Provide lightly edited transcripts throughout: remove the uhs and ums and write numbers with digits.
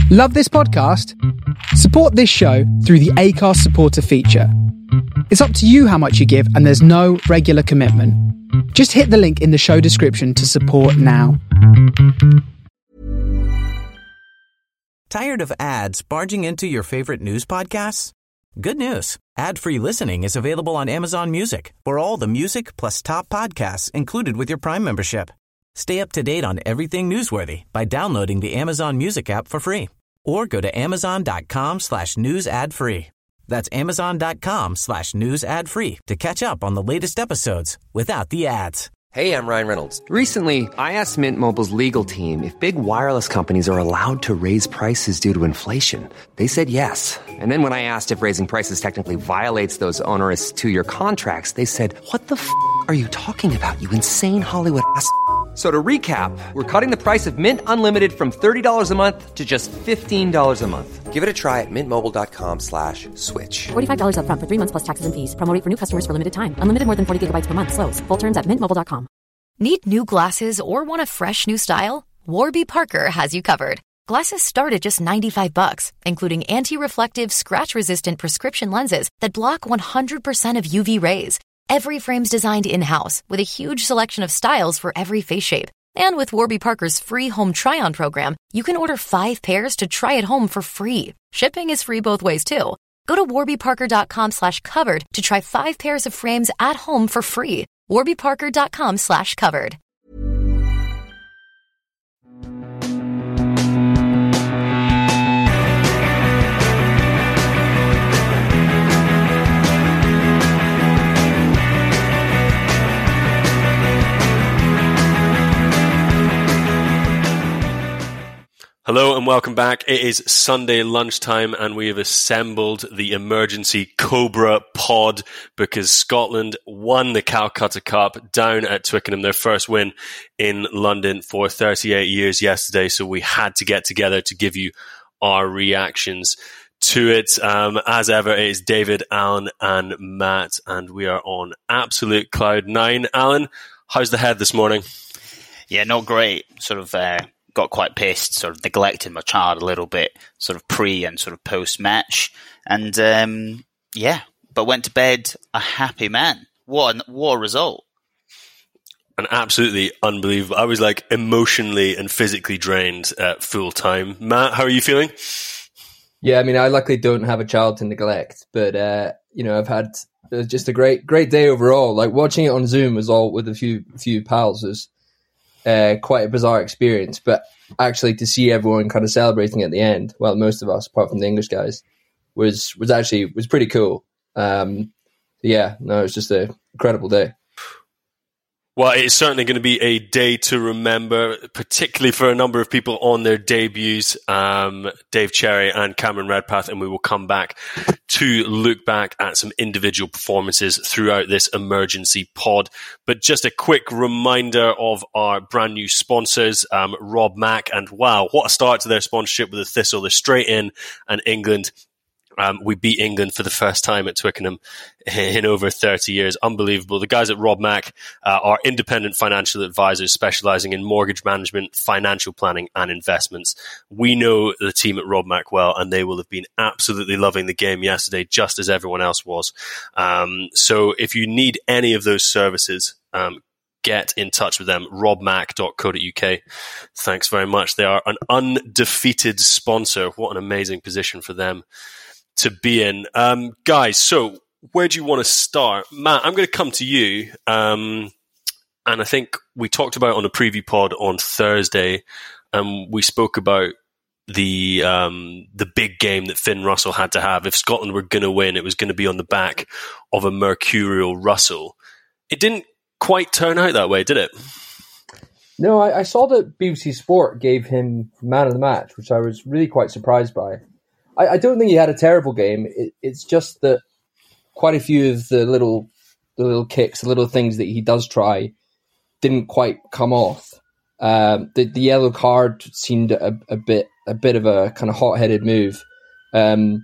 Love this podcast? Support this show through the Acast supporter feature. It's up to you how much you give, and there's no regular commitment. Just hit the link in the show description to support now. Tired of ads barging into your favorite news podcasts? Good news. Ad-free listening is available on Amazon Music for all the music plus top podcasts included with your Prime membership. Stay up to date on everything newsworthy by downloading the Amazon Music app for free or go to amazon.com/news ad free. That's amazon.com/news ad free to catch up on the latest episodes without the ads. Hey, I'm Ryan Reynolds. Recently, I asked Mint Mobile's legal team if big wireless companies are allowed to raise prices due to inflation. They said yes. And then when I asked if raising prices technically violates those onerous two-year contracts, they said, "What the f*** are you talking about, you insane Hollywood ass?" So to recap, we're cutting the price of Mint Unlimited from $30 a month to just $15 a month. Give it a try at mintmobile.com/switch. $45 up front for 3 months plus taxes and fees. Promo rate for new customers for limited time. Unlimited more than 40 gigabytes per month. Slows full terms at mintmobile.com. Need new glasses or want a fresh new style? Warby Parker has you covered. Glasses start at just $95, including anti-reflective, scratch-resistant prescription lenses that block 100% of UV rays. Every frame's designed in-house with a huge selection of styles for every face shape. And with Warby Parker's free home try-on program, you can order 5 pairs to try at home for free. Shipping is free both ways, too. Go to warbyparker.com/covered to try 5 pairs of frames at home for free. warbyparker.com/covered. Hello and welcome back. It is Sunday lunchtime and we have assembled the emergency Cobra pod because Scotland won the Calcutta Cup down at Twickenham, their first win in London for 38 years yesterday. So we had to get together to give you our reactions to it. As ever, it is David, Alan and Matt, and we are on absolute cloud nine. Alan, how's the head this morning? Yeah, not great. Sort of got quite pissed, sort of neglected my child a little bit, sort of pre and sort of post match, and but went to bed a happy man. What a result! And absolutely unbelievable. I was like emotionally and physically drained at full time. Matt, how are you feeling? Yeah, I mean, I luckily don't have a child to neglect, but I've had just a great day overall. Like watching it on Zoom was all with a few pals was quite a bizarre experience, but actually to see everyone kind of celebrating at the end, well, most of us apart from the English guys, was pretty cool. It was just an incredible day. Well, it's certainly going to be a day to remember, particularly for a number of people on their debuts, Dave Cherry and Cameron Redpath, and we will come back to look back at some individual performances throughout this emergency pod. But just a quick reminder of our brand new sponsors, Rob Mack, and wow, what a start to their sponsorship with the Thistle. They're straight in, and England. We beat England for the first time at Twickenham in over 30 years. Unbelievable. The guys at Rob Mack are independent financial advisors specializing in mortgage management, financial planning, and investments. We know the team at Rob Mack well, and they will have been absolutely loving the game yesterday, just as everyone else was. So if you need any of those services, get in touch with them, robmac.co.uk. Thanks very much. They are an undefeated sponsor. What an amazing position for them to be in. Guys, so where do you want to start? Matt, I'm going to come to you. And I think we talked about on a preview pod on Thursday, we spoke about the big game that Finn Russell had to have. If Scotland were going to win, it was going to be on the back of a mercurial Russell. It didn't quite turn out that way, did it? No, I saw that BBC Sport gave him man of the match, which I was really quite surprised by. I don't think he had a terrible game. It's just that quite a few of the little kicks, the little things that he does try, didn't quite come off. The yellow card seemed a bit of a kind of hot-headed move, and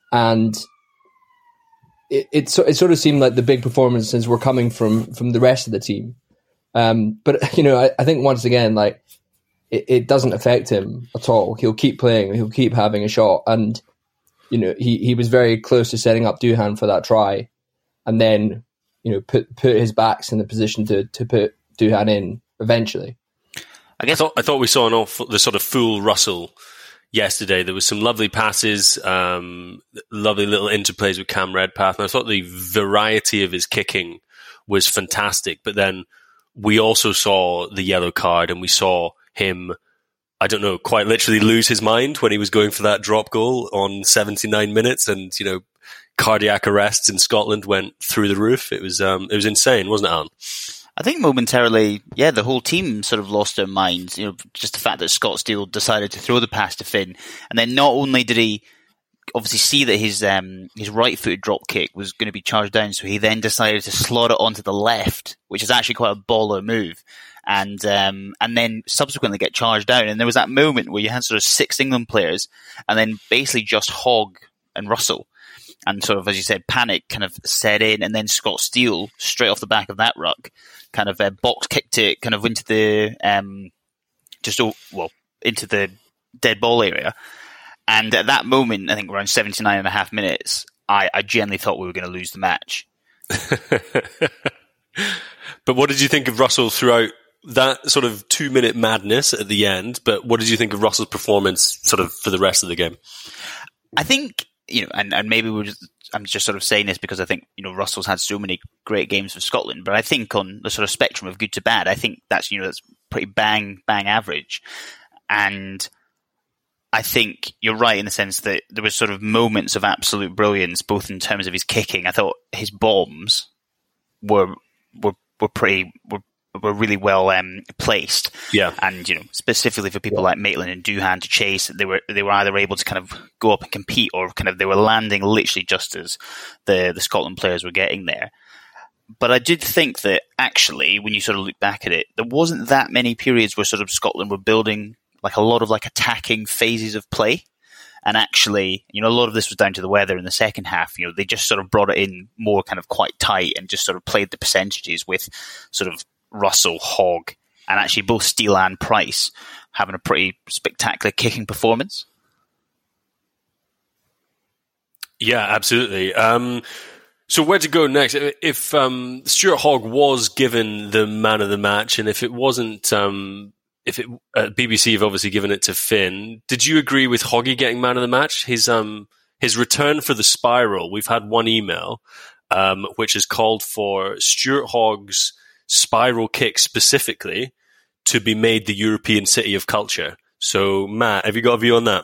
it sort of seemed like the big performances were coming from the rest of the team. But I think once again, like it doesn't affect him at all. He'll keep playing, he'll keep having a shot, and he was very close to setting up Duhan for that try, and then put his backs in the position to put Duhan in eventually. I thought we saw the sort of full Russell yesterday. There was some lovely passes, lovely little interplays with Cam Redpath, and I thought the variety of his kicking was fantastic. But then we also saw the yellow card, and we saw him, I don't know, quite literally lose his mind when he was going for that drop goal on 79 minutes, and cardiac arrests in Scotland went through the roof. It was insane, wasn't it, Alan? I think momentarily, the whole team sort of lost their minds. Just the fact that Scott Steele decided to throw the pass to Finn, and then not only did he obviously see that his right-footed drop kick was going to be charged down, so he then decided to slot it onto the left, which is actually quite a baller move, and then subsequently get charged down. And there was that moment where you had sort of 6 England players, and then basically just Hogg and Russell. And sort of, as you said, panic kind of set in, and then Scott Steele, straight off the back of that ruck, kind of box kicked it kind of into the into the dead ball area. And at that moment, I think around 79.5 minutes, I genuinely thought we were going to lose the match. But what did you think of Russell throughout that sort of 2-minute madness at the end? But what did you think of Russell's performance sort of for the rest of the game? I think, and maybe I'm just sort of saying this because I think, Russell's had so many great games for Scotland, but I think on the sort of spectrum of good to bad, I think that's pretty bang average. And I think you're right in the sense that there was sort of moments of absolute brilliance, both in terms of his kicking. I thought his bombs were really well placed. Yeah. And, specifically for people like Maitland and Duhan to chase, they were either able to kind of go up and compete, or kind of they were landing literally just as the Scotland players were getting there. But I did think that actually, when you sort of look back at it, there wasn't that many periods where sort of Scotland were building like a lot of like attacking phases of play. And actually, a lot of this was down to the weather in the second half. They just sort of brought it in more kind of quite tight and just sort of played the percentages with sort of Russell, Hogg, and actually both Steele and Price having a pretty spectacular kicking performance. Yeah, absolutely. So where to go next? If Stuart Hogg was given the man of the match, and if it wasn't, BBC have obviously given it to Finn. Did you agree with Hoggy getting man of the match? His return for the spiral. We've had one email which has called for Stuart Hogg's spiral kick specifically to be made the European City of Culture. So, Matt, have you got a view on that?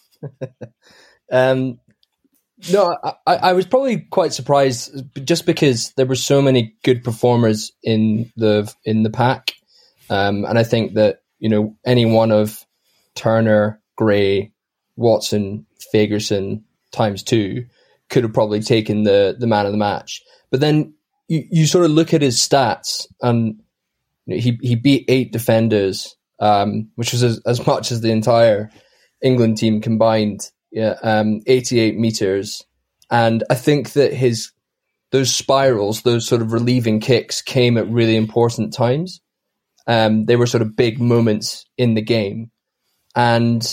No, I was probably quite surprised just because there were so many good performers in the pack, and I think that any one of Turner, Gray, Watson, Fagerson times 2 could have probably taken the man of the match. But then you sort of look at his stats, and he beat 8 defenders, which was as much as the entire England team combined. 88 meters. And I think that those spirals, those sort of relieving kicks came at really important times. They were sort of big moments in the game. And,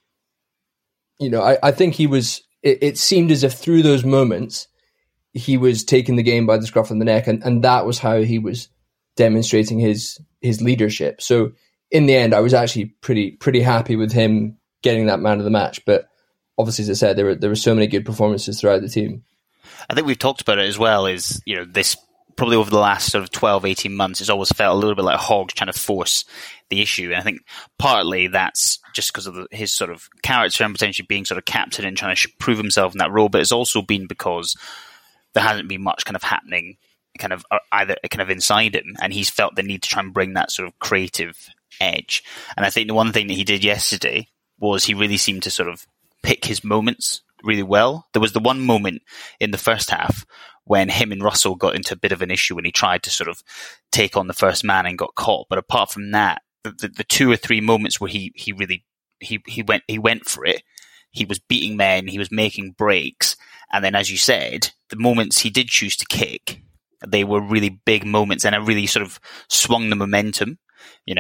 I think it seemed as if through those moments, he was taking the game by the scruff of the neck. And that was how he was demonstrating his leadership. So in the end, I was actually pretty happy with him getting that man of the match. But obviously, as I said, there were so many good performances throughout the team. I think we've talked about it as well, is, this probably over the last sort of 12, 18 months, it's always felt a little bit like Hogg's trying to force the issue. And I think partly that's just because of his sort of character and potentially being sort of captain and trying to prove himself in that role. But it's also been because there hasn't been much kind of happening kind of either kind of inside him. And he's felt the need to try and bring that sort of creative edge. And I think the one thing that he did yesterday was he really seemed to sort of pick his moments really well. There was the one moment in the first half when him and Russell got into a bit of an issue when he tried to sort of take on the first man and got caught. But apart from that, the 2 or 3 moments where he went for it, he was beating men, he was making breaks, and then, as you said, the moments he did choose to kick, they were really big moments, and it really sort of swung the momentum.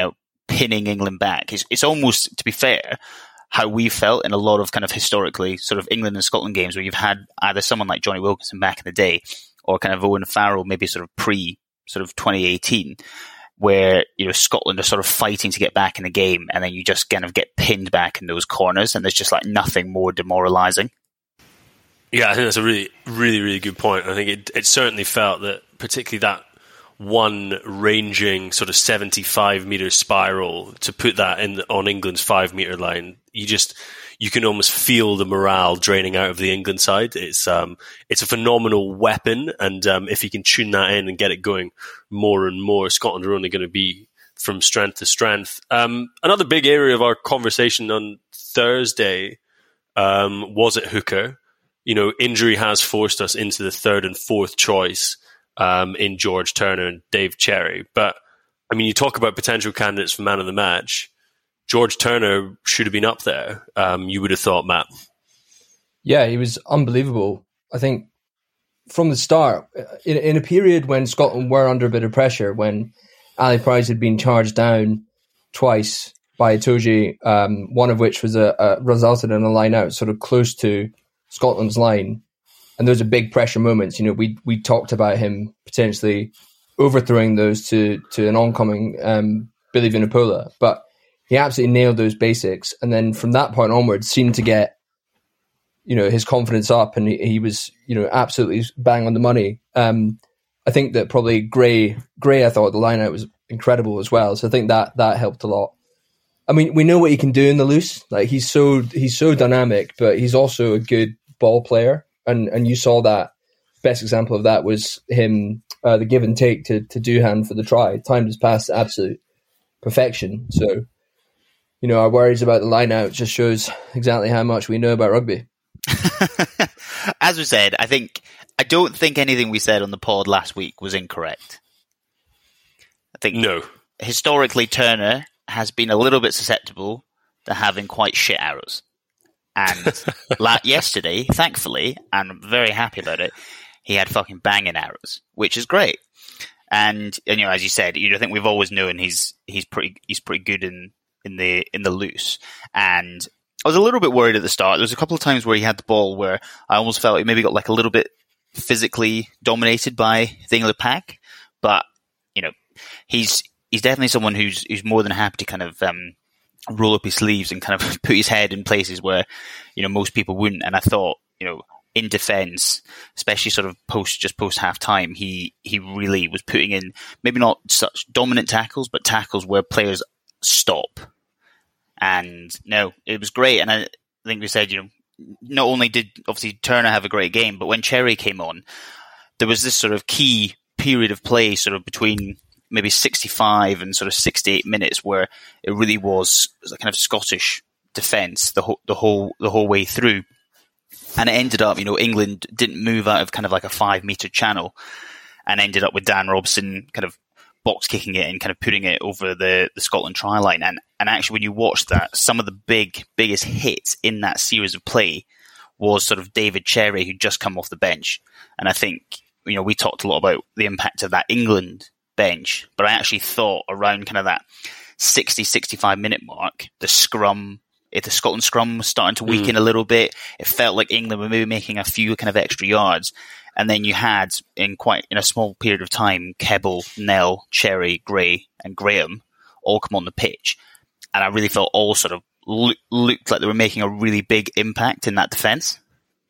pinning England back. It's almost, to be fair, how we felt in a lot of kind of historically sort of England and Scotland games where you've had either someone like Johnny Wilkinson back in the day or kind of Owen Farrell, maybe sort of pre sort of 2018, where, you know, Scotland are sort of fighting to get back in the game and then you just kind of get pinned back in those corners and there's just like nothing more demoralising. Yeah, I think that's a really, really, really good point. I think it certainly felt that, particularly that one ranging sort of 75-metre spiral, to put that on England's 5-metre line, you can almost feel the morale draining out of the England side. It's a phenomenal weapon, and if you can tune that in and get it going more and more, Scotland are only going to be from strength to strength. Another big area of our conversation on Thursday was at hooker. You know, injury has forced us into the third and fourth choice in George Turner and Dave Cherry. But, I mean, you talk about potential candidates for man of the match. George Turner should have been up there, you would have thought, Matt. Yeah, he was unbelievable. I think from the start, in a period when Scotland were under a bit of pressure, when Ali Price had been charged down twice by Itoje, one of which was resulted in a line out sort of close to Scotland's line, and those are big pressure moments. You know, we talked about him potentially overthrowing those to an oncoming Billy Vunipola, but he absolutely nailed those basics, and then from that point onwards seemed to get, you know, his confidence up, and he was, you know, absolutely bang on the money. I think that probably Gray, I thought the line out was incredible as well, so I think that helped a lot. I mean, we know what he can do in the loose. Like, he's so dynamic, but he's also a good ball player. And you saw that. Best example of that was him, the give and take to Duhan for the try. Timed his pass to absolute perfection. So, you know, our worries about the line out just shows exactly how much we know about rugby. As we said, I don't think anything we said on the pod last week was incorrect. I think no. Historically, Turner has been a little bit susceptible to having quite shit arrows. And yesterday, thankfully, and I'm very happy about it, he had fucking banging arrows, which is great. And you know, as you said, I think we've always known he's pretty good in the loose. And I was a little bit worried at the start. There was a couple of times where he had the ball where I almost felt he maybe got like a little bit physically dominated by the England pack. But you know, he's definitely someone who's more than happy to kind of roll up his sleeves and kind of put his head in places where, you know, most people wouldn't. And I thought, you know, in defence, especially sort of post half time, he really was putting in maybe not such dominant tackles, but tackles where players stop. And no, it was great. And I think we said, you know, not only did obviously Turner have a great game, but when Cherry came on, there was this sort of key period of play sort of between maybe 65 and sort of 68 minutes where it really was a kind of Scottish defence the whole way through. And it ended up, you know, England didn't move out of kind of like a 5-metre channel and ended up with Dan Robson kind of box kicking it and kind of putting it over the Scotland try line. And actually, when you watch that, some of the biggest hits in that series of play was sort of David Cherry, who'd just come off the bench. And I think, you know, we talked a lot about the impact of that England bench, but I actually thought around kind of that 60-65 minute mark, the Scotland scrum was starting to weaken a little bit. It felt like England were maybe making a few kind of extra yards. And then you had, in a small period of time, Kebble, Nell, Cherry, Gray, and Graham all come on the pitch. And I really felt all sort of looked like they were making a really big impact in that defence.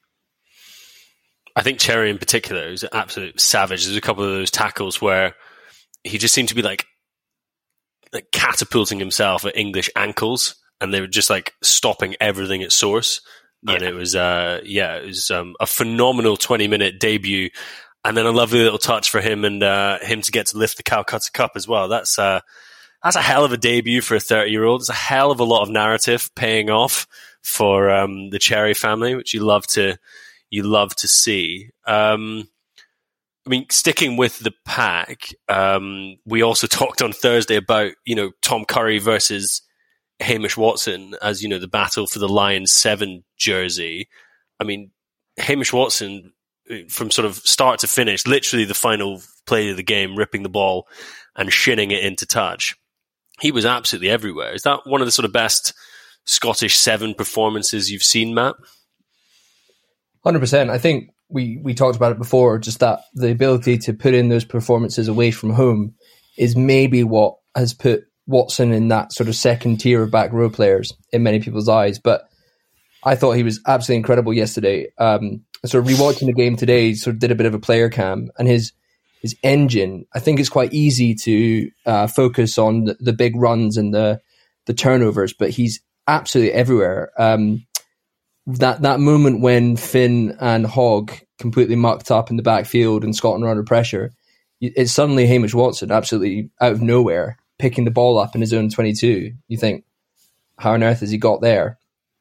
I think Cherry in particular was an absolute savage. There's a couple of those tackles where he just seemed to be like catapulting himself at English ankles, and they were just like stopping everything at source. Yeah. And it was a phenomenal 20-minute debut, and then a lovely little touch for him and him to get to lift the Calcutta Cup as well. That's a hell of a debut for a 30-year-old. It's a hell of a lot of narrative paying off for the Cherry family, which you love to see. I mean, sticking with the pack, we also talked on Thursday about, you know, Tom Curry versus Hamish Watson as, you know, the battle for the Lions 7 jersey. I mean, Hamish Watson, from sort of start to finish, literally the final play of the game, ripping the ball and shinning it into touch. he was absolutely everywhere. Is that one of the sort of best Scottish 7 performances you've seen, Matt? 100%. I think we talked about it before, just that the ability to put in those performances away from home is maybe what has put Watson in that sort of second tier of back row players in many people's eyes. But I thought he was absolutely incredible yesterday. Sort of rewatching the game today, sort of did a bit of a player cam, and his engine, I think it's quite easy to focus on the big runs and the turnovers, but he's absolutely everywhere. That moment when Finn and Hogg completely mucked up in the backfield and Scotland were under pressure, it's suddenly Hamish Watson absolutely out of nowhere picking the ball up in his own 22. You think, how on earth has he got there?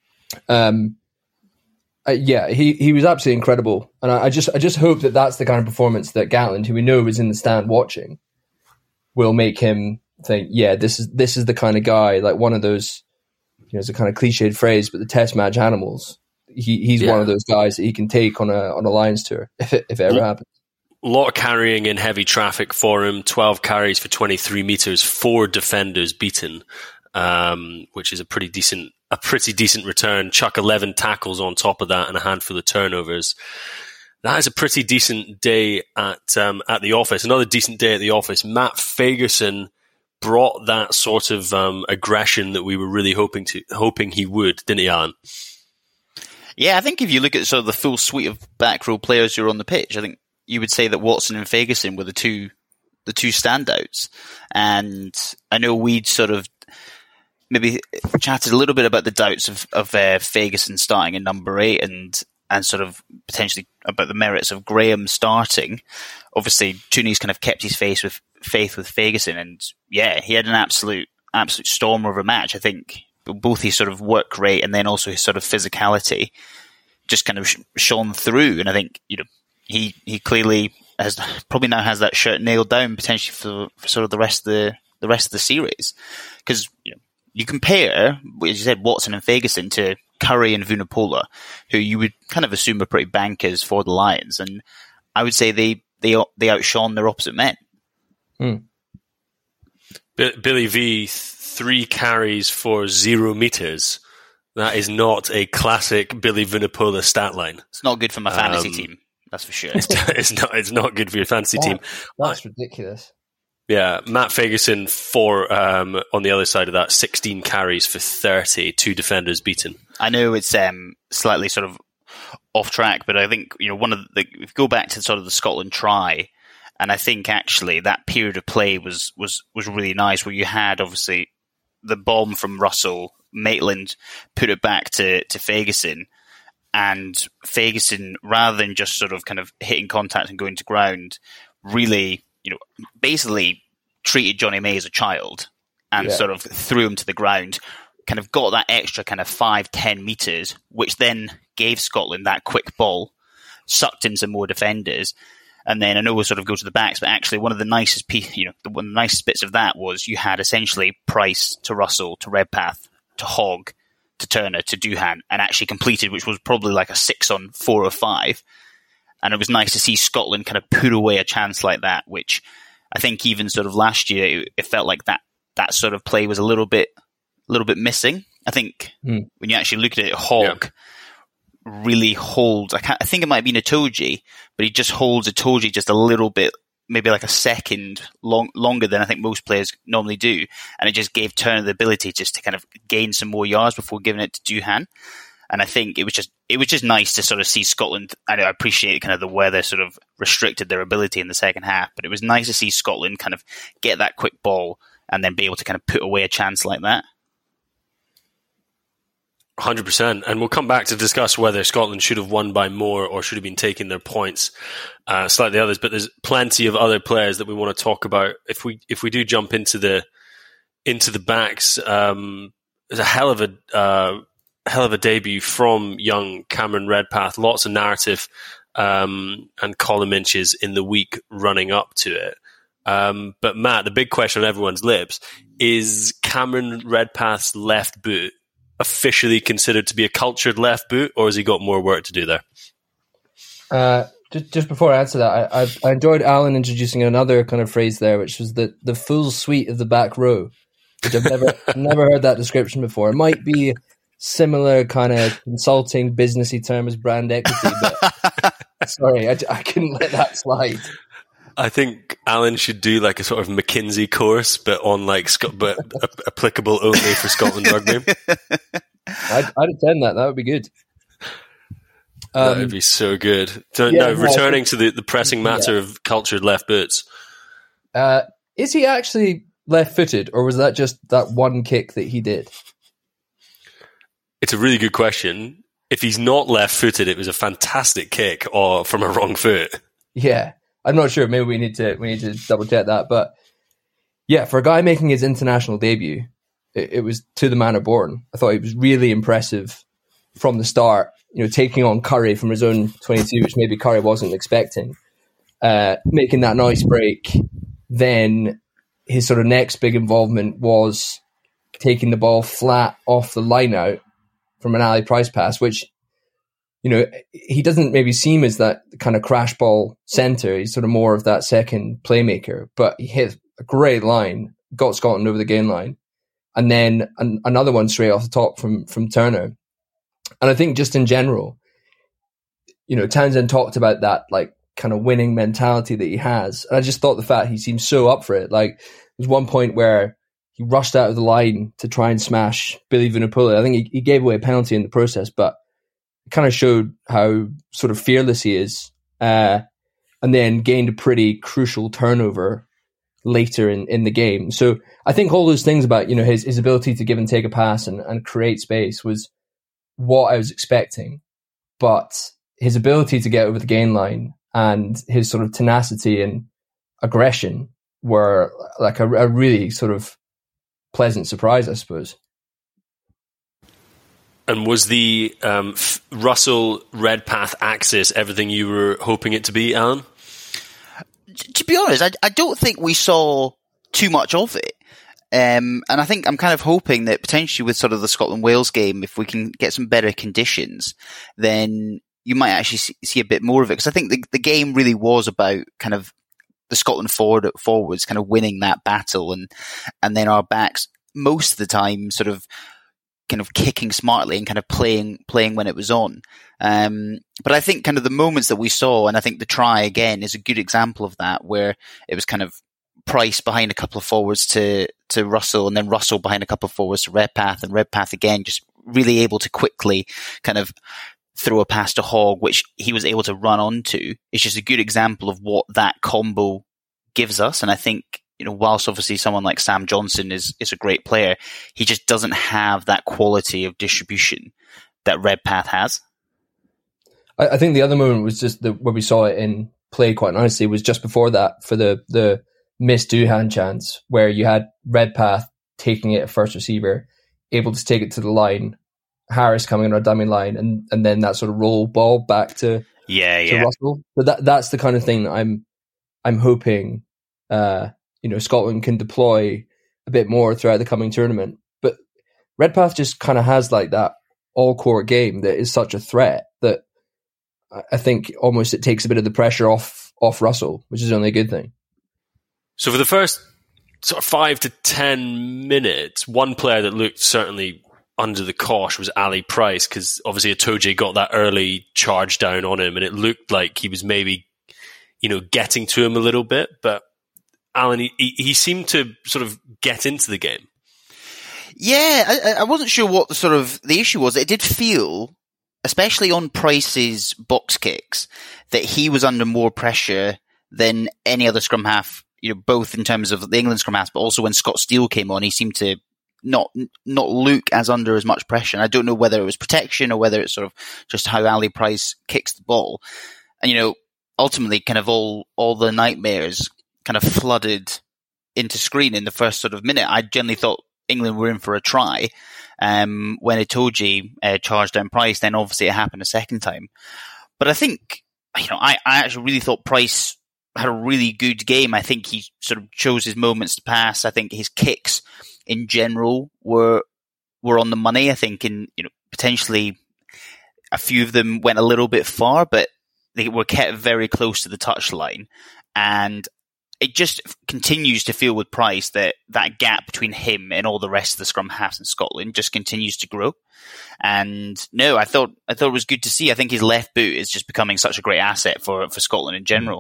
Yeah, he was absolutely incredible, and I just hope that that's the kind of performance that Gatland, who we know is in the stand watching, will make him think, yeah, this is the kind of guy, like one of those, it's a kind of cliched phrase, but the test match animals. He's one of those guys that he can take on a Lions tour if it ever happens. A lot of carrying in heavy traffic for him. 12 carries for 23 meters, 4 defenders beaten, which is a pretty decent return. Chuck 11 tackles on top of that and a handful of turnovers. That is a pretty decent day at the office. Another decent day at the office. Matt Fagerson brought that sort of aggression that we were really hoping he would, didn't he, Alan? Yeah, I think if you look at sort of the full suite of back row players who are on the pitch, I think you would say that Watson and Fagerson were the two standouts. And I know we'd sort of maybe chatted a little bit about the doubts of Fagerson starting in number 8 and sort of potentially about the merits of Graham starting. Obviously, Tooney's kind of kept his faith with Fagerson, and yeah, he had an absolute stormer of a match. I think both his sort of work rate and then also his sort of physicality just kind of shone through. And I think he clearly probably now has that shirt nailed down potentially for sort of the rest of the series, because you compare, as you said, Watson and Fagerson to Curry and Vunipola, who you would kind of assume are pretty bankers for the Lions, and I would say they outshone their opposite men. Billy V, 3 carries for 0 meters. That is not a classic Billy Vunipola stat line. It's not good for my fantasy team, that's for sure. It's not good for your fantasy team. That's ridiculous. Yeah, Matt Fagerson on the other side of that, 16 carries for 30, 2 defenders beaten. I know it's slightly sort of off track, but I think one of if you go back to sort of the Scotland try, and I think actually that period of play was really nice, where you had obviously the bomb from Russell, Maitland put it back to Fagerson, and Fagerson, rather than just sort of kind of hitting contact and going to ground, really basically treated Johnny May as a child and sort of threw him to the ground, kind of got that extra kind of 5-10 meters, which then gave Scotland that quick ball, sucked in some more defenders. And then I know we'll sort of go to the backs, but actually one of the nicest one of the nicest bits of that was you had essentially Price to Russell to Redpath to Hogg to Turner to Duhan, and actually completed, which was probably like a 6 on 4 or 5. And it was nice to see Scotland kind of put away a chance like that, which I think even sort of last year, it felt like that sort of play was a little bit missing. I think when you actually look at it, Hogg really holds. I think it might be Itoje, but he just holds Itoje just a little bit, maybe like a second longer than I think most players normally do. And it just gave Turner the ability just to kind of gain some more yards before giving it to Duhan. And I think it was just nice to sort of see Scotland. I appreciate kind of the weather sort of restricted their ability in the second half, but it was nice to see Scotland kind of get that quick ball and then be able to kind of put away a chance like that. 100%. And we'll come back to discuss whether Scotland should have won by more or should have been taking their points, slightly others. But there's plenty of other players that we want to talk about. If we do jump into the backs, there's a hell of a debut from young Cameron Redpath. Lots of narrative and column inches in the week running up to it. But Matt, the big question on everyone's lips is Cameron Redpath's left boot officially considered to be a cultured left boot, or has he got more work to do there? Just before I answer that, I enjoyed Alan introducing another kind of phrase there, which was the full suite of the back row. which I've never heard that description before. It might be similar kind of consulting businessy term as brand equity, but sorry, I couldn't let that slide. I think Alan should do like a sort of McKinsey course, but on like but applicable only for Scotland rugby. I'd attend that. That would be good. That would be so good. Returning to the pressing matter of cultured left boots. Is he actually left-footed, or was that just that one kick that he did? It's a really good question. If he's not left-footed, it was a fantastic kick from a wrong foot. Yeah, I'm not sure. Maybe we need to double check that. But yeah, for a guy making his international debut, it was to the manner born. I thought he was really impressive from the start. Taking on Curry from his own 22, which maybe Curry wasn't expecting, making that nice break. Then his sort of next big involvement was taking the ball flat off the line out from an Ali Price pass, which, he doesn't maybe seem as that kind of crash ball center. He's sort of more of that second playmaker, but he hit a great line, got Scotland over the gain line, and then another one straight off the top from Turner. And I think just in general, Townsend talked about that like kind of winning mentality that he has. And I just thought the fact he seemed so up for it. Like there's one point where he rushed out of the line to try and smash Billy Vunipola. I think he gave away a penalty in the process, but it kind of showed how sort of fearless he is. And then gained a pretty crucial turnover later in the game. So I think all those things about, his ability to give and take a pass and create space was what I was expecting, but his ability to get over the gain line and his sort of tenacity and aggression were like a really sort of pleasant surprise, I suppose. And was the Russell Redpath axis everything you were hoping it to be, Alan? To be honest, I don't think we saw too much of it. And I think I'm kind of hoping that potentially with sort of the Scotland-Wales game, if we can get some better conditions, then you might actually see a bit more of it. Because I think the game really was about kind of the Scotland forwards kind of winning that battle, and then our backs most of the time sort of kind of kicking smartly and kind of playing when it was on. But I think kind of the moments that we saw, and I think the try again is a good example of that, where it was kind of Price behind a couple of forwards to Russell, and then Russell behind a couple of forwards to Redpath, and Redpath again just really able to quickly kind of throw a pass to Hogg, which he was able to run onto. It's just a good example of what that combo gives us. And I think, whilst obviously someone like Sam Johnson is a great player, he just doesn't have that quality of distribution that Redpath has. I think the other moment was just where we saw it in play quite nicely was just before that for the missed Duhan chance, where you had Redpath taking it at first receiver, able to take it to the line, Harris coming on a dummy line, and then that sort of roll ball back to Russell. So that's the kind of thing that I'm hoping Scotland can deploy a bit more throughout the coming tournament. But Redpath just kind of has like that all-court game that is such a threat that I think almost it takes a bit of the pressure off Russell, which is only a good thing. So for the first sort of 5 to 10 minutes, one player that looked certainly under the cosh was Ali Price, because obviously Itoje got that early charge down on him, and it looked like he was maybe, getting to him a little bit. But Alan, he seemed to sort of get into the game. Yeah, I wasn't sure what the issue was. It did feel, especially on Price's box kicks, that he was under more pressure than any other scrum half. Both in terms of the England scrum half, but also when Scott Steele came on, he seemed to not look as under as much pressure. And I don't know whether it was protection or whether it's sort of just how Ali Price kicks the ball. And, ultimately kind of all the nightmares kind of flooded into screen in the first sort of minute. I generally thought England were in for a try. When Itoje charged down Price, then obviously it happened a second time. But I think, I actually really thought Price had a really good game. I think he sort of chose his moments to pass. I think his kicks in general were on the money. I think potentially a few of them went a little bit far, but they were kept very close to the touchline. And it just continues to feel with Price that gap between him and all the rest of the scrum halves in Scotland just continues to grow. And no, I thought it was good to see. I think his left boot is just becoming such a great asset for Scotland in general.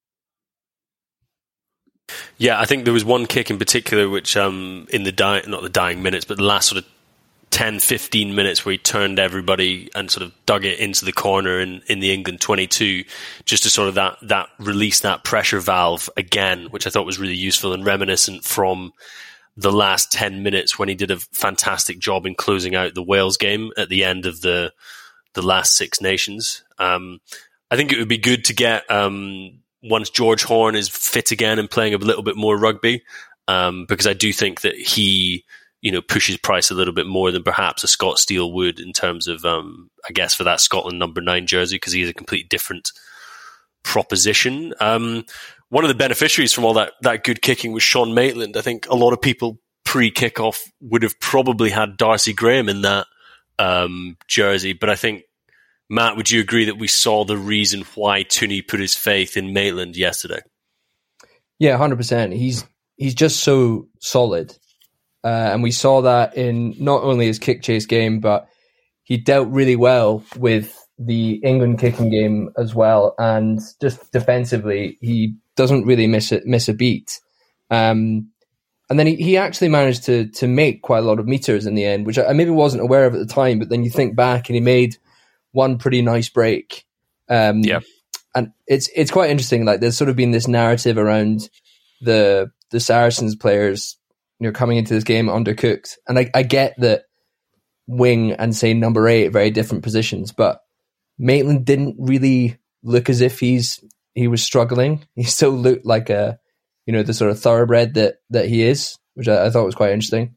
Yeah, I think there was one kick in particular which in not the dying minutes, but the last sort of 10, 15 minutes where he turned everybody and sort of dug it into the corner in the England 22, just to sort of that release that pressure valve again, which I thought was really useful and reminiscent from the last 10 minutes when he did a fantastic job in closing out the Wales game at the end of the last Six Nations. I think it would be good to get, once George Horne is fit again and playing a little bit more rugby, because I do think that he, pushes Price a little bit more than perhaps a Scott Steele would in terms of, I guess, for that Scotland number 9 jersey, because he's a completely different proposition. One of the beneficiaries from all that good kicking was Sean Maitland. I think a lot of people pre-kickoff would have probably had Darcy Graham in that jersey, but I think, Matt, would you agree that we saw the reason why Tooney put his faith in Maitland yesterday? Yeah, 100%. He's just so solid. And we saw that in not only his kick chase game, but he dealt really well with the England kicking game as well. And just defensively, he doesn't really miss a beat. And then he actually managed to make quite a lot of meters in the end, which I maybe wasn't aware of at the time. But then you think back and he made one pretty nice break. And it's quite interesting. Like, there's sort of been this narrative around the Saracens players, coming into this game undercooked. And I get that wing and say number 8 are very different positions, but Maitland didn't really look as if he was struggling. He still looked like the sort of thoroughbred that he is, which I thought was quite interesting.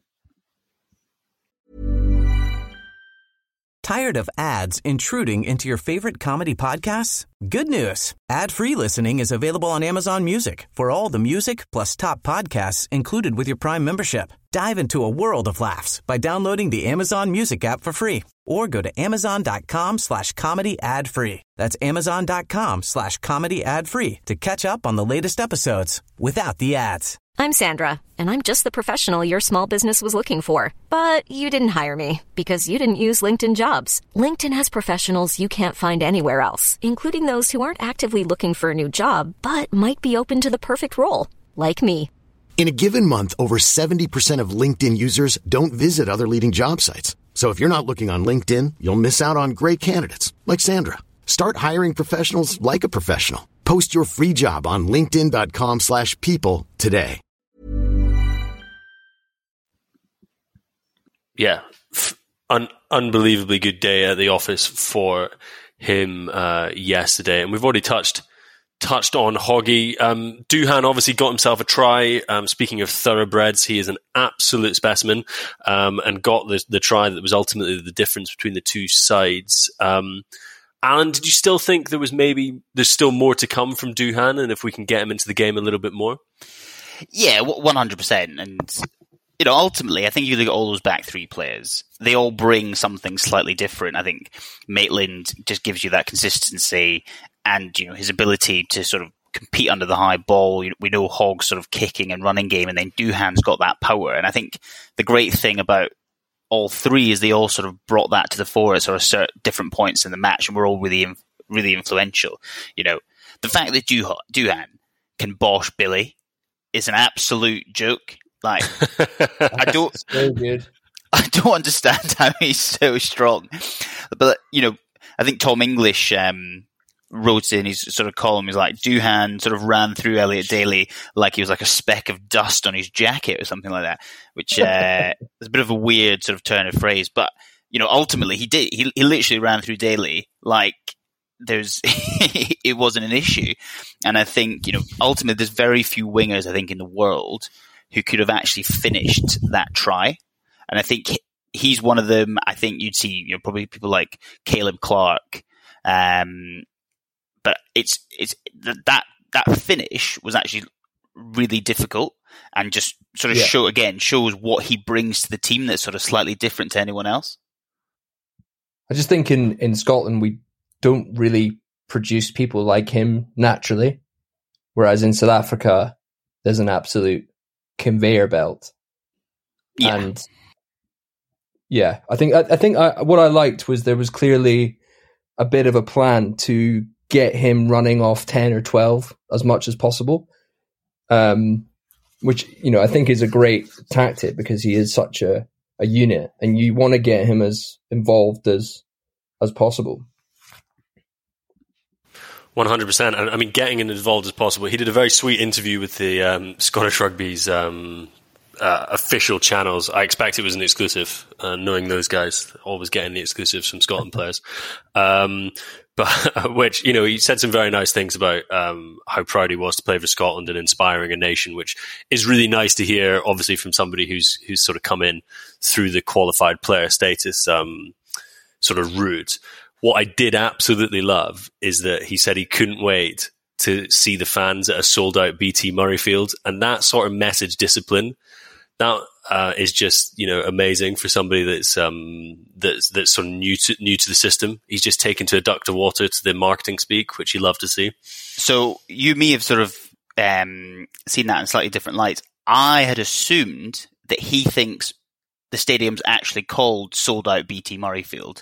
Tired of ads intruding into your favorite comedy podcasts? Good news. Ad-free listening is available on Amazon Music for all the music plus top podcasts included with your Prime membership. Dive into a world of laughs by downloading the Amazon Music app for free or go to amazon.com/comedy ad-free. That's amazon.com/comedy ad-free to catch up on the latest episodes without the ads. I'm Sandra, and I'm just the professional your small business was looking for. But you didn't hire me because you didn't use LinkedIn Jobs. LinkedIn has professionals you can't find anywhere else, including those who aren't actively looking for a new job, but might be open to the perfect role, like me. In a given month, over 70% of LinkedIn users don't visit other leading job sites. So if you're not looking on LinkedIn, you'll miss out on great candidates like Sandra. Start hiring professionals like a professional. Post your free job on linkedin.com/people today. Yeah, unbelievably good day at the office for him yesterday. And we've already touched on Hoggy. Duhan obviously got himself a try. Speaking of thoroughbreds, he is an absolute specimen, and got the try that was ultimately the difference between the two sides. Alan, did you still think there's still more to come from Duhan, and if we can get him into the game a little bit more? Yeah, 100%. And ultimately, I think you look at all those back 3 players, they all bring something slightly different. I think Maitland just gives you that consistency and, his ability to sort of compete under the high ball. We know Hogg's sort of kicking and running game, and then Duhan's got that power. And I think the great thing about all 3 is they all sort of brought that to the fore at sort of different points in the match, and were all really, really influential. The fact that Duhan can bosh Billy is an absolute joke. Like, I don't understand how he's so strong. But, I think Tom English wrote in his sort of column, he's like, Duhan sort of ran through Elliot Daly like he was like a speck of dust on his jacket or something like that, which is a bit of a weird sort of turn of phrase. But, ultimately he did. He literally ran through Daly like it wasn't an issue. And I think, ultimately there's very few wingers, I think, in the world who could have actually finished that try. And I think he's one of them. I think you'd see, probably people like Caleb Clark. But it's that finish was actually really difficult, and just sort of shows what he brings to the team that's sort of slightly different to anyone else. I just think in Scotland, we don't really produce people like him naturally. Whereas in South Africa, there's an absolute conveyor belt. Yeah. And yeah, I think what I liked was there was clearly a bit of a plan to get him running off 10 or 12 as much as possible, which, I think is a great tactic because he is such a unit, and you want to get him as involved as possible. 100%. And I mean, getting him involved as possible. He did a very sweet interview with the Scottish Rugby's official channels. I expect it was an exclusive, knowing those guys, always getting the exclusives from Scotland players. But which, he said some very nice things about how proud he was to play for Scotland and inspiring a nation, which is really nice to hear, obviously, from somebody who's sort of come in through the qualified player status sort of route. What I did absolutely love is that he said he couldn't wait to see the fans at a sold-out BT Murrayfield, and that sort of message discipline, that is just amazing for somebody that's sort of new to the system. He's just taken to a duck to water to the marketing speak, which you love to see. So you may have sort of seen that in slightly different lights. I had assumed that he thinks the stadium's actually called Sold Out BT Murrayfield.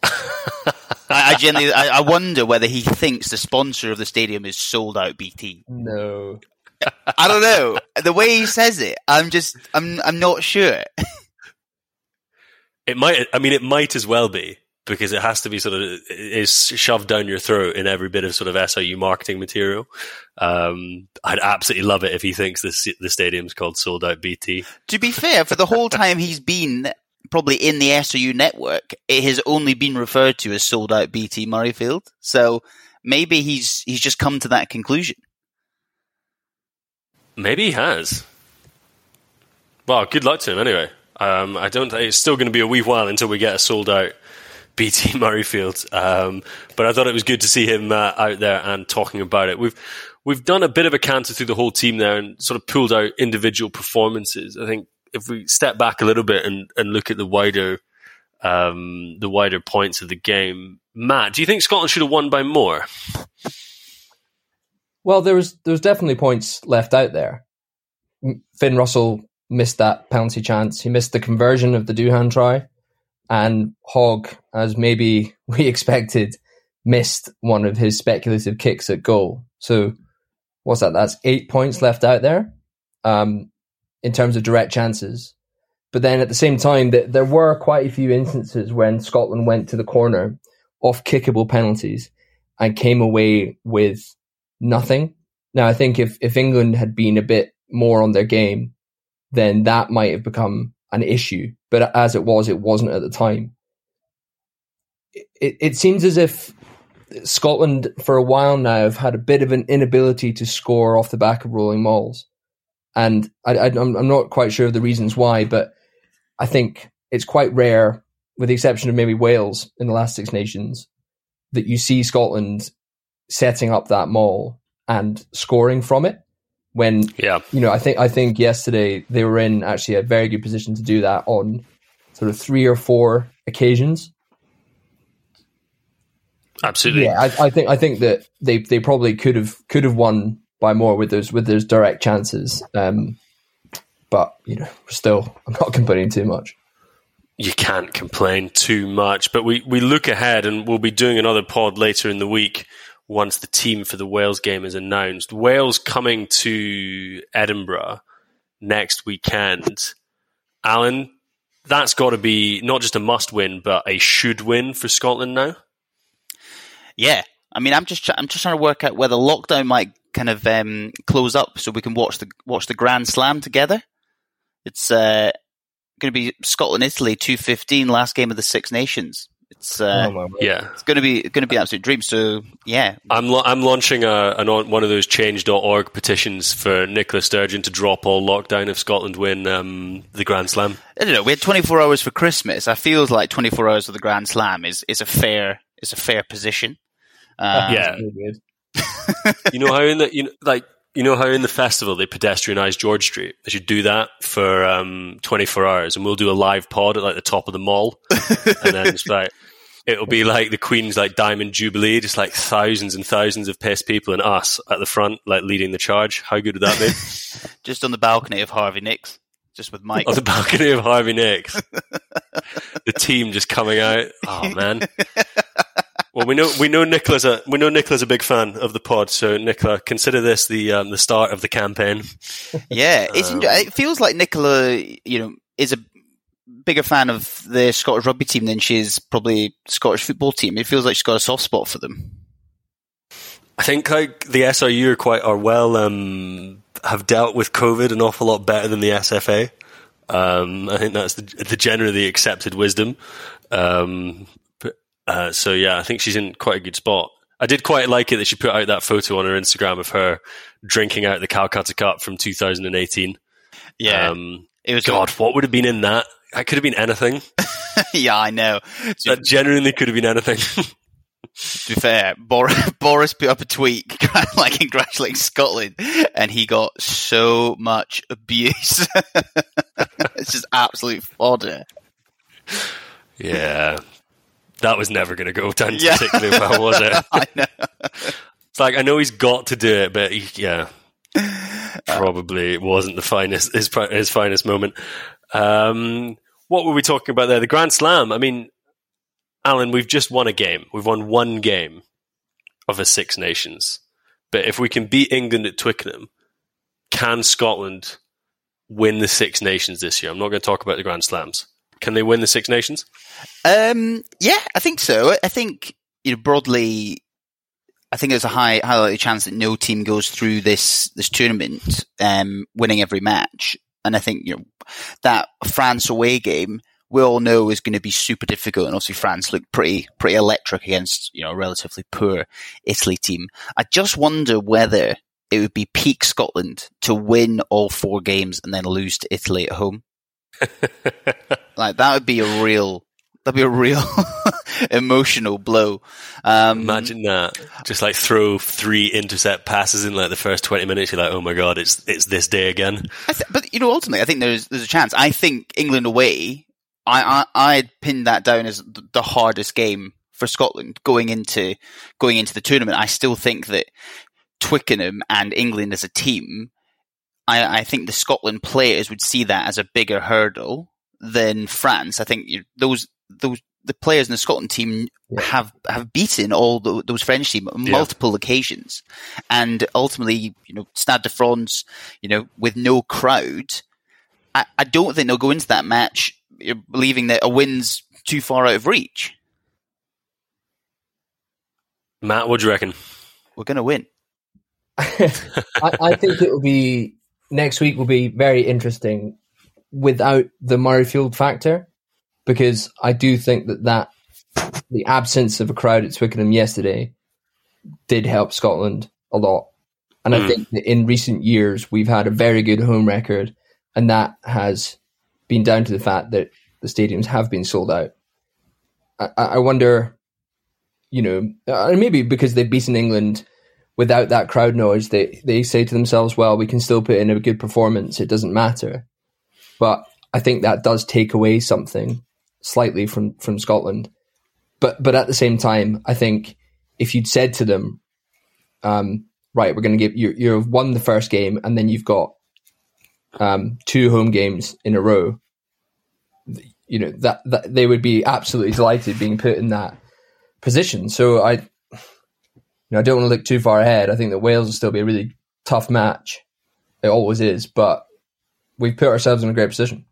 I wonder whether he thinks the sponsor of the stadium is Sold Out BT. No. I don't know. The way he says it, I'm not sure. It might as well be, because it has to be sort of is shoved down your throat in every bit of sort of SIU marketing material. I'd absolutely love it if he thinks the stadium's called Sold Out BT. To be fair, for the whole time he's been probably in the SIU network, it has only been referred to as Sold Out BT Murrayfield. So maybe he's just come to that conclusion. Maybe he has. Well, good luck to him anyway. It's still going to be a wee while until we get a sold out BT Murrayfield. But I thought it was good to see him out there and talking about it. We've done a bit of a canter through the whole team there and sort of pulled out individual performances. I think if we step back a little bit and look at the wider points of the game, Matt, do you think Scotland should have won by more? Well, there was definitely points left out there. Finn Russell missed that penalty chance. He missed the conversion of the Duhan try. And Hogg, as maybe we expected, missed one of his speculative kicks at goal. So what's that? That's 8 points left out there in terms of direct chances. But then at the same time, there were quite a few instances when Scotland went to the corner off kickable penalties and came away with nothing. Now, I think if England had been a bit more on their game, then that might have become an issue. But as it wasn't at the time. It seems as if Scotland, for a while now, have had a bit of an inability to score off the back of rolling mauls. And I'm not quite sure of the reasons why, but I think it's quite rare, with the exception of maybe Wales in the last Six Nations, that you see Scotland setting up that maul and scoring from it. When I think yesterday they were in actually a very good position to do that on sort of 3 or 4 occasions. Absolutely. Yeah, I think that they probably could have won by more with those direct chances. But still, I'm not complaining too much. You can't complain too much, but we look ahead, and we'll be doing another pod later in the week once the team for the Wales game is announced. Wales coming to Edinburgh next weekend. Alan, that's got to be not just a must win, but a should win for Scotland now. Yeah, I mean, I'm just trying to work out whether lockdown might kind of close up so we can watch the Grand Slam together. It's going to be Scotland-Italy 2:15, last game of the Six Nations. It's it's going to be an absolute dream. So yeah, I'm launching one of those change.org petitions for Nicola Sturgeon to drop all lockdown if Scotland win the Grand Slam. I don't know. We had 24 hours for Christmas. I feel like 24 hours for the Grand Slam is a fair position. Yeah. You know how in the festival they pedestrianised George Street? They should do that for 24 hours, and we'll do a live pod at like the top of the mall, and then it's like It'll be like the Queen's like Diamond Jubilee, just like thousands and thousands of pissed people and us at the front, like leading the charge. How good would that be? Just on the balcony of Harvey Nicks, just with Mike. On the balcony of Harvey Nicks. The team just coming out. Oh man. Well, we know Nicola's a big fan of the pod, so Nicola, consider this the start of the campaign. Yeah, it feels like Nicola, is a bigger fan of the Scottish rugby team than she is probably Scottish football team. It feels like she's got a soft spot for them. I think like the SRU have dealt with COVID an awful lot better than the SFA. I think that's the generally accepted wisdom. So yeah, I think she's in quite a good spot. I did quite like it that she put out that photo on her Instagram of her drinking out the Calcutta Cup from 2018. Yeah. It was what would have been in that? That could have been anything. Yeah, I know. That genuinely could have been anything. To be fair, Boris put up a tweet like congratulating Scotland, and he got so much abuse. It's just absolute fodder. Yeah. That was never going to go down particularly well, was it? I know. It's like, I know he's got to do it, but probably it wasn't the finest, his finest moment. What were we talking about there? The Grand Slam. I mean, Alan, we've just won a game. We've won one game of a Six Nations. But if we can beat England at Twickenham, can Scotland win the Six Nations this year? I'm not going to talk about the Grand Slams. Can they win the Six Nations? Yeah, I think so. I think, broadly, I think there's a high likely chance that no team goes through this tournament winning every match. And I think, that France away game, we all know is going to be super difficult. And obviously France looked pretty electric against, a relatively poor Italy team. I just wonder whether it would be peak Scotland to win all 4 games and then lose to Italy at home. Like, that would be a real emotional blow. Imagine that. Just like throw 3 intercept passes in like the first 20 minutes. You're like, oh my God, it's this day again. But ultimately, I think there's a chance. I think England away, I'd pinned that down as the hardest game for Scotland going into the tournament. I still think that Twickenham and England as a team, I think the Scotland players would see that as a bigger hurdle than France. I think the players in the Scotland team have beaten all those French teams on multiple occasions, and ultimately, Stade de France, with no crowd, I don't think they'll go into that match believing that a win's too far out of reach. Matt, what do you reckon? We're going to win. I think it will be next week. Will be very interesting without the Murrayfield factor, because I do think that the absence of a crowd at Twickenham yesterday did help Scotland a lot. And I think that in recent years, we've had a very good home record, and that has been down to the fact that the stadiums have been sold out. I wonder, maybe because they've beaten England without that crowd noise, they say to themselves, well, we can still put in a good performance. It doesn't matter. But I think that does take away something slightly from Scotland. But at the same time, I think if you'd said to them, right, we're going to give you've won the first game and then you've got 2 home games in a row, that they would be absolutely delighted being put in that position. So I don't want to look too far ahead. I think that Wales will still be a really tough match. It always is, but we've put ourselves in a great position.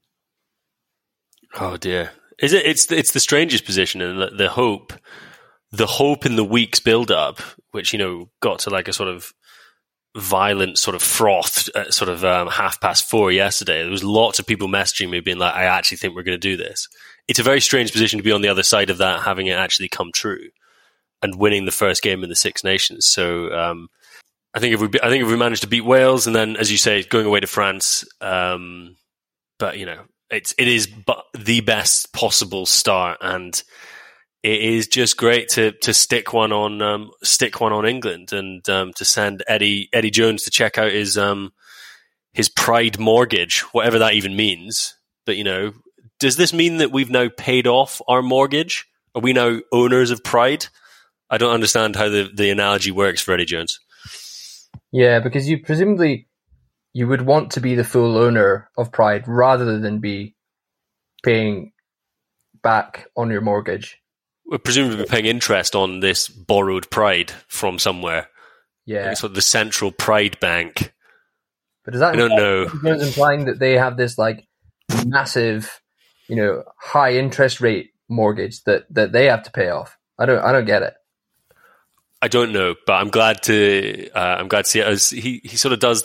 Oh dear. Is it? It's the strangest position, and the hope in the week's build up, which got to like a sort of violent sort of froth at sort of 4:30 yesterday. There was lots of people messaging me being like, I actually think we're going to do this. It's a very strange position to be on the other side of that, having it actually come true and winning the first game in the Six Nations. So I think if we manage to beat Wales, and then, as you say, going away to France, but it is the best possible start, and it is just great to stick one on England, and to send Eddie Jones to check out his Pride mortgage, whatever that even means. But does this mean that we've now paid off our mortgage Are we now owners of Pride? I don't understand how the analogy works for Eddie Jones. Yeah, because you presumably you would want to be the full owner of Pride rather than be paying back on your mortgage. We're presumably paying interest on this borrowed Pride from somewhere. Yeah. It's like the Central Pride Bank. But does that I don't know. Is implying that they have this like massive, high interest rate mortgage that they have to pay off? I don't get it. I don't know, but I'm glad to see it as he sort of does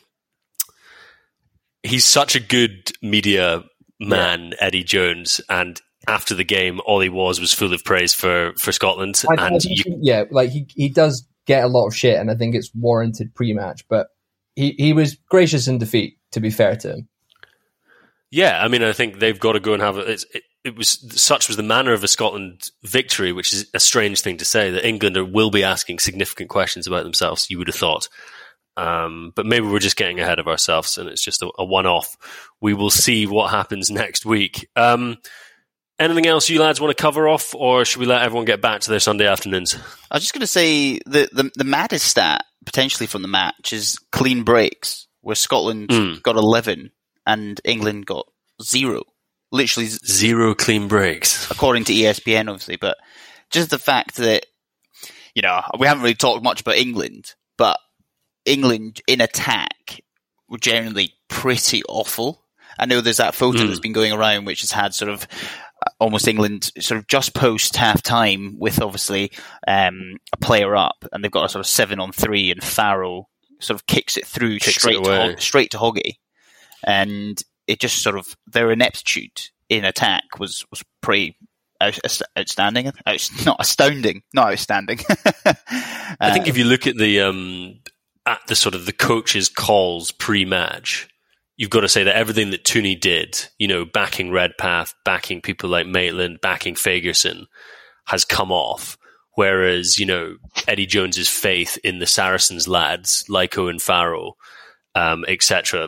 he's such a good media man, Eddie Jones, and after the game, all he was full of praise for Scotland. He does get a lot of shit, and I think it's warranted pre-match, but he was gracious in defeat, to be fair to him. Yeah, I mean, I think they've got to go and have it was such was the manner of a Scotland victory, which is a strange thing to say, that England will be asking significant questions about themselves, you would have thought. But maybe we're just getting ahead of ourselves and it's just a one-off. We will see what happens next week. Anything else you lads want to cover off, or should we let everyone get back to their Sunday afternoons? I was just going to say the maddest stat potentially from the match is clean breaks, where Scotland got 11 and England got 0. Literally 0 clean breaks, according to ESPN, obviously. But just the fact that, we haven't really talked much about England, but England in attack were generally pretty awful. I know there's that photo that's been going around, which has had sort of almost England sort of just post half time with obviously a player up, and they've got a sort of 7-on-3, and Farrell sort of kicks it through straight to Hoggy, and it just sort of their ineptitude in attack was pretty outstanding. Not astounding, not outstanding. I think if you look at the sort of the coach's calls pre-match, you've got to say that everything that Tooney did, backing Redpath, backing people like Maitland, backing Fagerson, has come off. Whereas, Eddie Jones's faith in the Saracens lads, like Owen Farrell, etc.,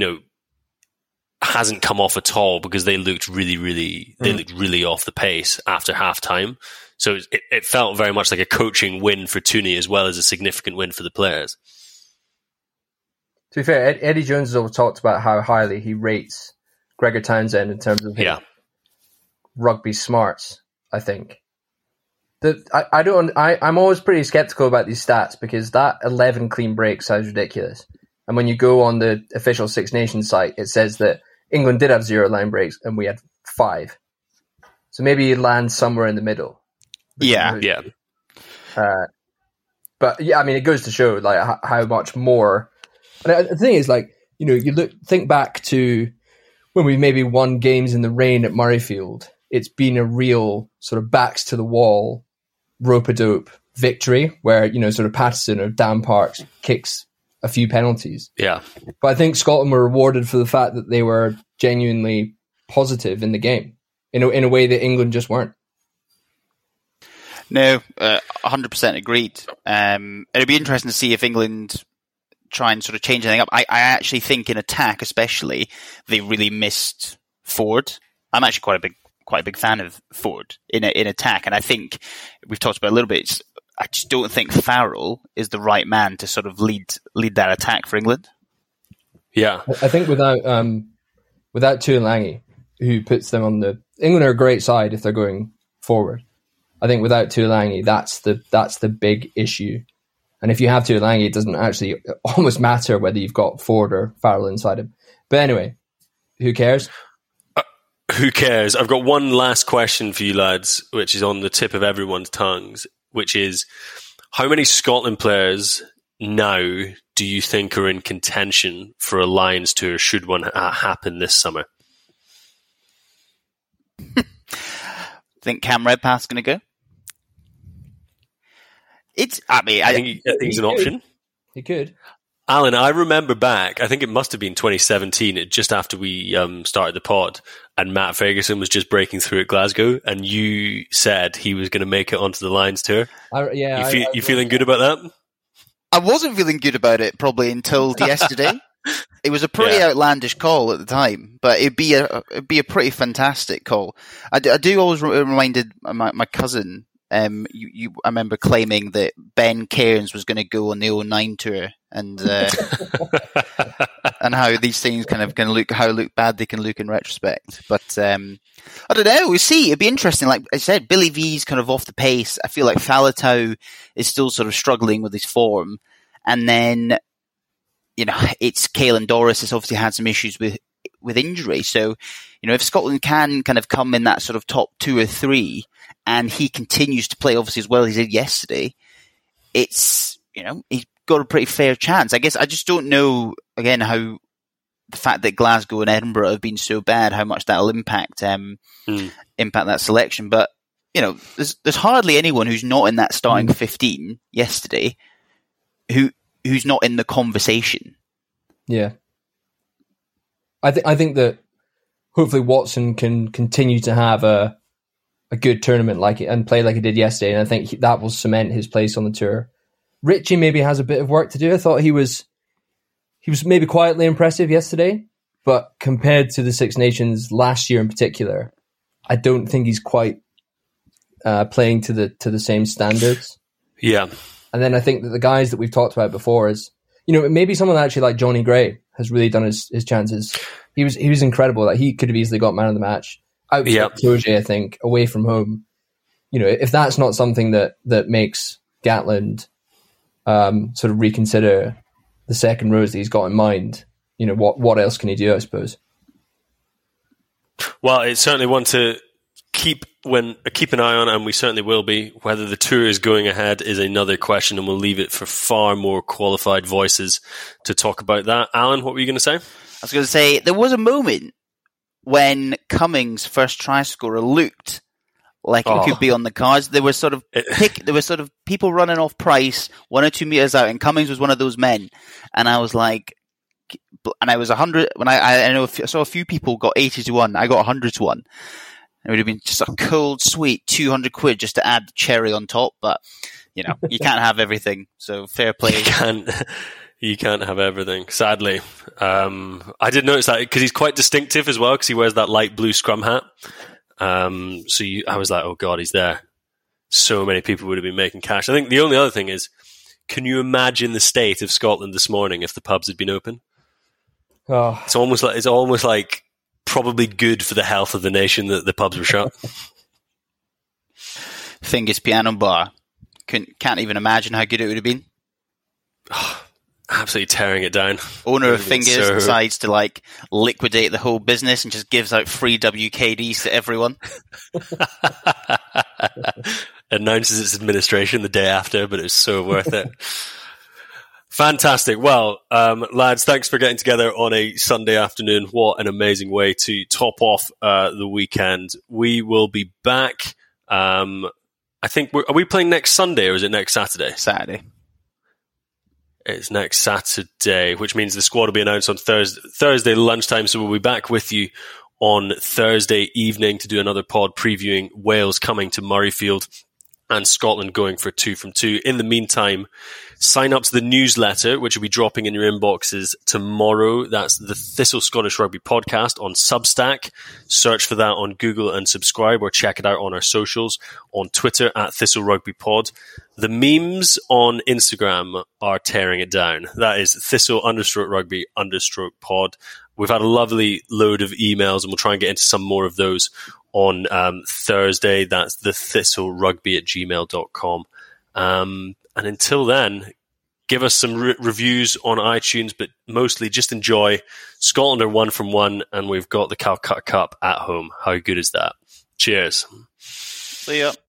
hasn't come off at all, because they looked really off the pace after half time. So it felt very much like a coaching win for Tooney as well as a significant win for the players. To be fair, Eddie Jones has always talked about how highly he rates Gregor Townsend in terms of his rugby smarts, I think. I'm always pretty skeptical about these stats, because that 11 clean breaks sounds ridiculous. And when you go on the official Six Nations site, it says that England did have 0 line breaks and we had 5. So maybe it lands somewhere in the middle. Yeah. But yeah, I mean, it goes to show like how much more. And the thing is, like, think back to when we maybe won games in the rain at Murrayfield. It's been a real sort of backs to the wall, rope-a-dope victory where, sort of Patterson or Dan Parks kicks a few penalties. Yeah. But I think Scotland were rewarded for the fact that they were genuinely positive in the game in a way that England just weren't. No, 100% agreed. It'd be interesting to see if England try and sort of change anything up. I actually think in attack, especially, they really missed Ford. I'm actually quite a big fan of Ford in attack, and I think we've talked about it a little bit. I just don't think Farrell is the right man to sort of lead that attack for England. Yeah, I think without Tuilagi, who puts them on England are a great side if they're going forward. I think without Tuilagi, that's the big issue. And if you have Tuilagi, it doesn't actually almost matter whether you've got Ford or Farrell inside him. But anyway, who cares? Who cares? I've got one last question for you lads, which is on the tip of everyone's tongues, which is, how many Scotland players now do you think are in contention for a Lions tour should one happen this summer? Think Cam Redpath's going to go? I think he's an option. He could. Alan, I remember back, I think it must have been 2017, just after we started the pod, and Matt Fagerson was just breaking through at Glasgow, and you said he was going to make it onto the Lions tour. You feeling good about that? I wasn't feeling good about it probably until yesterday. It was a pretty outlandish call at the time, but it'd be a pretty fantastic call. I do always reminded my cousin. I remember claiming that Ben Cairns was going to go on the 09 tour, and and how these things kind of can look bad they can look in retrospect. But I don't know. We'll see. It'd be interesting. Like I said, Billy V's kind of off the pace. I feel like Faletau is still sort of struggling with his form, and then it's Caelan Doris has obviously had some issues with injury. So if Scotland can kind of come in that sort of top 2 or 3, and he continues to play obviously as well as he did yesterday, it's he's got a pretty fair chance. I guess I just don't know again how the fact that Glasgow and Edinburgh have been so bad, how much that'll impact that selection. But there's hardly anyone who's not in that starting 15 yesterday who's not in the conversation. Yeah, I think that hopefully Watson can continue to have a good tournament and play like he did yesterday, and I think that will cement his place on the tour. Richie maybe has a bit of work to do. I thought he was maybe quietly impressive yesterday, but compared to the Six Nations last year in particular, I don't think he's quite playing to the same standards. Yeah. And then I think that the guys that we've talked about before is, maybe someone actually like Johnny Gray has really done his chances. He was incredible. Like he could have easily got man of the match. Out to Toje, I think, away from home. If that's not something that makes Gatland sort of reconsider the second rows that he's got in mind, what else can he do, I suppose? Well, it's certainly one to keep an eye on, and we certainly will be. Whether the tour is going ahead is another question, and we'll leave it for far more qualified voices to talk about that. Alan, what were you going to say? I was going to say there was a moment when Cummings' first try scorer looked like it could be on the cards. There were sort of people running off Price 1 or 2 meters out, and Cummings was one of those men. And I was like, and I was 100 when I saw a few people got 80 to 1. I got 100 to 1. It would have been just a cold, sweet 200 quid just to add the cherry on top. But you can't have everything. So fair play. You can't have everything, sadly. I did notice that because he's quite distinctive as well, because he wears that light blue scrum hat. I was like, oh God, he's there. So many people would have been making cash. I think the only other thing is, can you imagine the state of Scotland this morning if the pubs had been open? Oh. It's almost like probably good for the health of the nation that the pubs were shut. Fingers Piano Bar. Can't even imagine how good it would have been. Absolutely tearing it down. Owner of Fingers decides to liquidate the whole business and just gives out free WKDs to everyone. Announces its administration the day after, but it was so worth it. Fantastic. Well, lads, thanks for getting together on a Sunday afternoon. What an amazing way to top off the weekend. We will be back. I think are we playing next Sunday or is it next Saturday? Saturday. It's next Saturday, which means the squad will be announced on Thursday lunchtime. So we'll be back with you on Thursday evening to do another pod previewing Wales coming to Murrayfield and Scotland going for 2 from 2. In the meantime, sign up to the newsletter, which will be dropping in your inboxes tomorrow. That's the Thistle Scottish Rugby podcast on Substack. Search for that on Google and subscribe, or check it out on our socials on Twitter at Thistle Rugby Pod. The memes on Instagram are tearing it down. That is Thistle_Rugby_pod. We've had a lovely load of emails, and we'll try and get into some more of those on Thursday. That's the thistlerugby@gmail.com. And until then, give us some reviews on iTunes, but mostly just enjoy. Scotland are 1 from 1, and we've got the Calcutta Cup at home. How good is that? Cheers. See ya.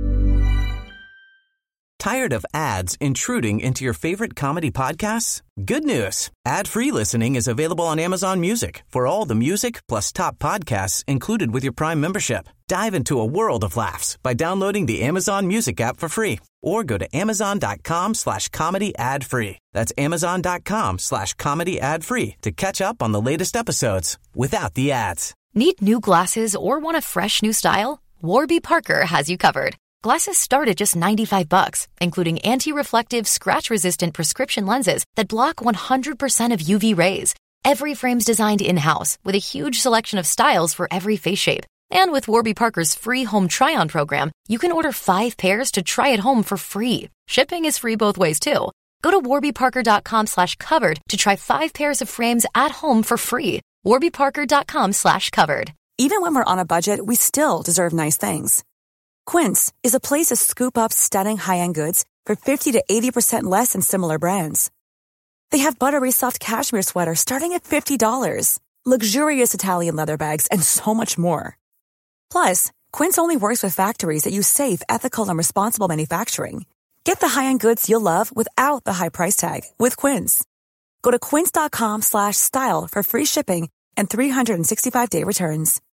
Tired of ads intruding into your favorite comedy podcasts? Good news. Ad-free listening is available on Amazon Music for all the music plus top podcasts included with your Prime membership. Dive into a world of laughs by downloading the Amazon Music app for free, or go to amazon.com/comedy ad-free. That's amazon.com/comedy ad-free to catch up on the latest episodes without the ads. Need new glasses or want a fresh new style? Warby Parker has you covered. Glasses start at just 95 bucks, including anti-reflective, scratch-resistant prescription lenses that block 100% of UV rays. Every frame's designed in-house with a huge selection of styles for every face shape. And with Warby Parker's free home try-on program, you can order 5 pairs to try at home for free. Shipping is free both ways, too. Go to warbyparker.com/covered to try 5 pairs of frames at home for free. warbyparker.com/covered. Even when we're on a budget, we still deserve nice things. Quince is a place to scoop up stunning high-end goods for 50 to 80% less than similar brands. They have buttery soft cashmere sweaters starting at $50, luxurious Italian leather bags, and so much more. Plus, Quince only works with factories that use safe, ethical, and responsible manufacturing. Get the high-end goods you'll love without the high price tag with Quince. Go to quince.com/style for free shipping and 365-day returns.